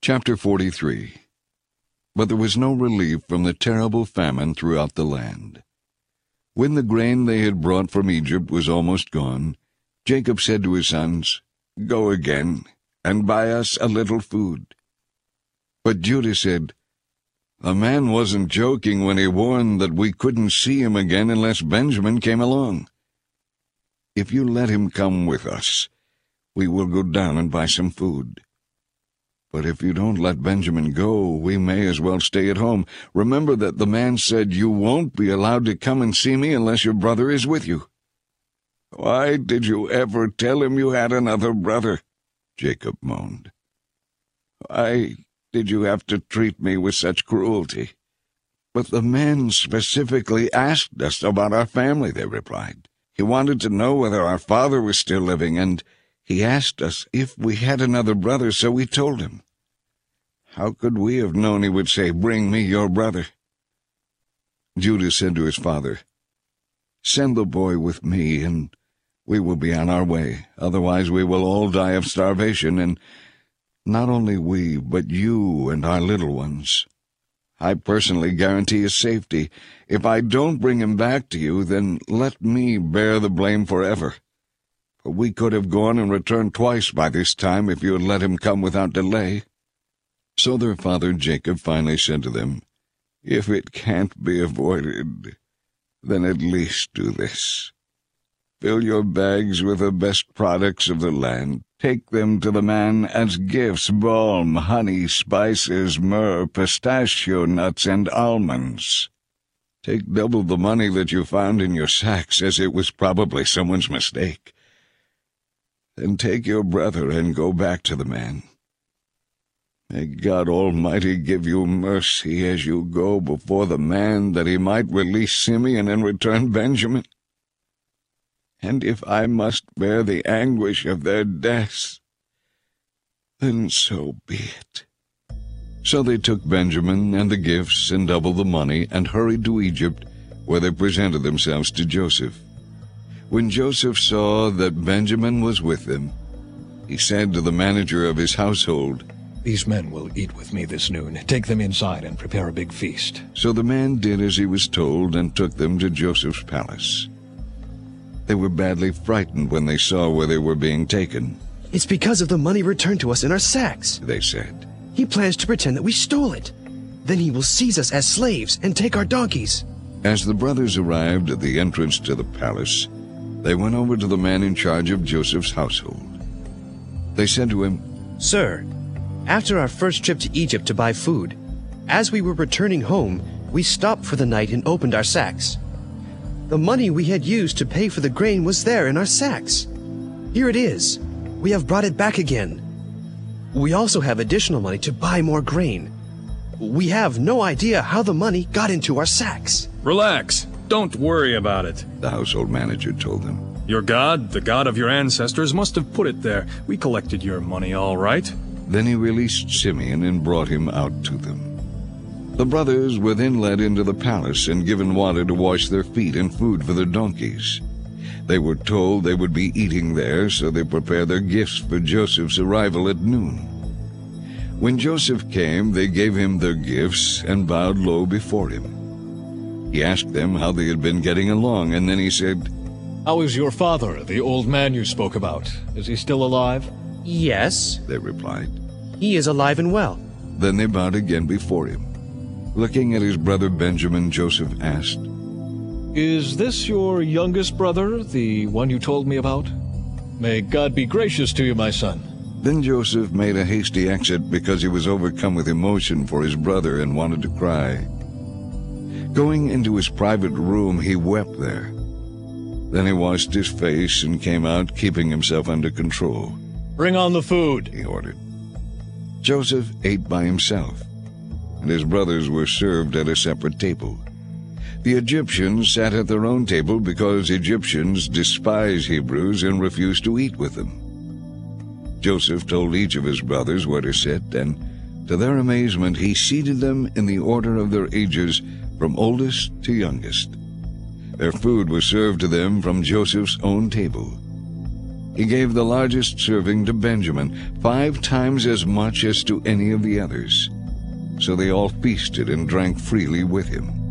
Chapter 43. But there was no relief from the terrible famine throughout the land. When the grain they had brought from Egypt was almost gone, Jacob said to his sons, "Go again, and buy us a little food." But Judah said, "The man wasn't joking when he warned that we couldn't see him again unless Benjamin came along. If you let him come with us, we will go down and buy some food. But if you don't let Benjamin go, we may as well stay at home. Remember that the man said you won't be allowed to come and see me unless your brother is with you." "Why did you ever tell him you had another brother?" Jacob moaned. "Why did you have to treat me with such cruelty?" "But the man specifically asked us about our family," they replied. "He wanted to know whether our father was still living, and he asked us if we had another brother, so we told him. How could we have known he would say, 'Bring me your brother'?" Judah said to his father, "Send the boy with me, and we will be on our way. Otherwise we will all die of starvation, and not only we, but you and our little ones. I personally guarantee his safety. If I don't bring him back to you, then let me bear the blame forever. For we could have gone and returned twice by this time if you had let him come without delay." So their father Jacob finally said to them, "If it can't be avoided, then at least do this. Fill your bags with the best products of the land. Take them to the man as gifts: balm, honey, spices, myrrh, pistachio nuts, and almonds. Take double the money that you found in your sacks, as it was probably someone's mistake. Then take your brother and go back to the man. May God Almighty give you mercy as you go before the man, that he might release Simeon and return Benjamin. And if I must bear the anguish of their deaths, then so be it." So they took Benjamin and the gifts and double the money and hurried to Egypt, where they presented themselves to Joseph. When Joseph saw that Benjamin was with them, he said to the manager of his household, "These men will eat with me this noon. Take them inside and prepare a big feast." So the man did as he was told and took them to Joseph's palace. They were badly frightened when they saw where they were being taken. "It's because of the money returned to us in our sacks," they said. "He plans to pretend that we stole it. Then he will seize us as slaves and take our donkeys." As the brothers arrived at the entrance to the palace, they went over to the man in charge of Joseph's household. They said to him, "Sir, after our first trip to Egypt to buy food, as we were returning home, we stopped for the night and opened our sacks. The money we had used to pay for the grain was there in our sacks. Here it is. We have brought it back again. We also have additional money to buy more grain. We have no idea how the money got into our sacks." "Relax. Don't worry about it," the household manager told them. "Your God, the God of your ancestors, must have put it there. We collected your money all right." Then he released Simeon and brought him out to them. The brothers were then led into the palace and given water to wash their feet and food for their donkeys. They were told they would be eating there, so they prepared their gifts for Joseph's arrival at noon. When Joseph came, they gave him their gifts and bowed low before him. He asked them how they had been getting along, and then he said, "How is your father, the old man you spoke about? Is he still alive?" "Yes," they replied. "he is alive and well." Then they bowed again before him. Looking at his brother Benjamin, Joseph asked, "Is this your youngest brother, the one you told me about? May God be gracious to you, my son." Then Joseph made a hasty exit because he was overcome with emotion for his brother and wanted to cry. Going into his private room, he wept there. Then he washed his face and came out, keeping himself under control. "Bring on the food," he ordered. Joseph ate by himself, and his brothers were served at a separate table. The Egyptians sat at their own table because Egyptians despise Hebrews and refuse to eat with them. Joseph told each of his brothers where to sit, and to their amazement he seated them in the order of their ages, from oldest to youngest. Their food was served to them from Joseph's own table. He gave the largest serving to Benjamin, 5 times as much as to any of the others. So they all feasted and drank freely with him.